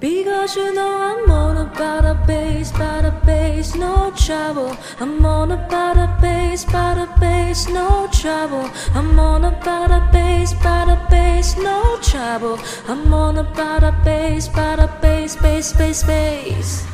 Because you know I'm on about a bass, no trouble. I'm on about a bass, no trouble. I'm on about a bass, no trouble. I'm on about a bass, bass.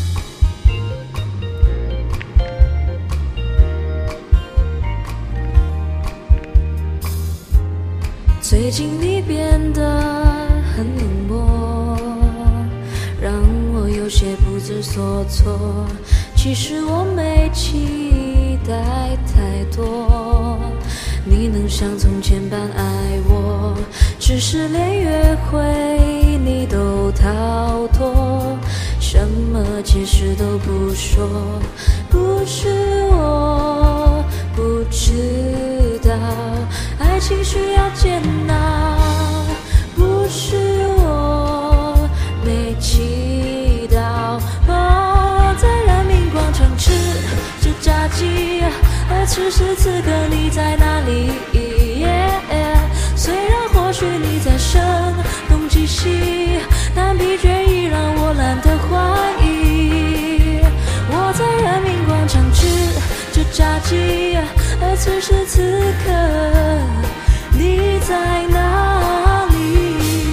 最近你变得很冷漠，让我有些不知所措。其实我没期待太多，你能像从前般爱我，只是连约会你都逃脱，什么解释都不说。不是我不知道爱情需要煎熬，不是我没祈祷。我在人民广场吃着炸鸡，而此时此刻你在哪里？虽然或许你在声东击西，但疲倦已让我懒得怀疑。我在人民广场吃着炸鸡，而此时此刻你在哪里？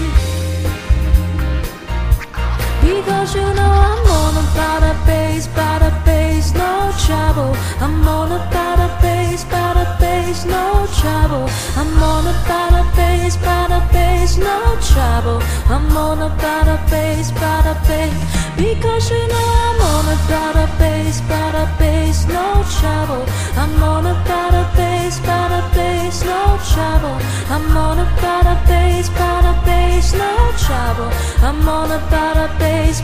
Because you know I'm on about a bass, no trouble. I'm on about a bass, no trouble. I'm on about a bass, no trouble. I'm on about a bass. Because you know I'm on about a bass, no trouble. I'm on about a bass, no trouble. I'm on about a bass, no trouble. I'm on about a bass.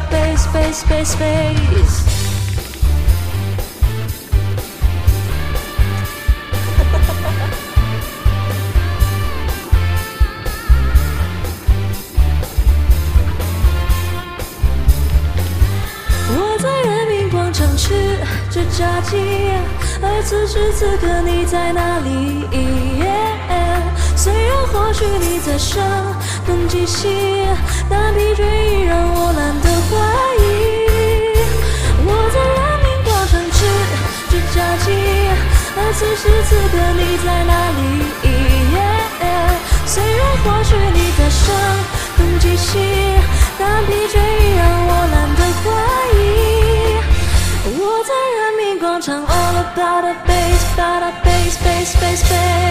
我在人民广场吃着炸鸡，而此时此刻你在哪里？虽然或许你在声东击西，但疲倦已让我懒得怀疑。我在人民广场吃着炸鸡，而此时此刻你在哪里？虽然或许你在声东击西，但疲倦已让我懒得怀疑。我在人民广场 all about a bass.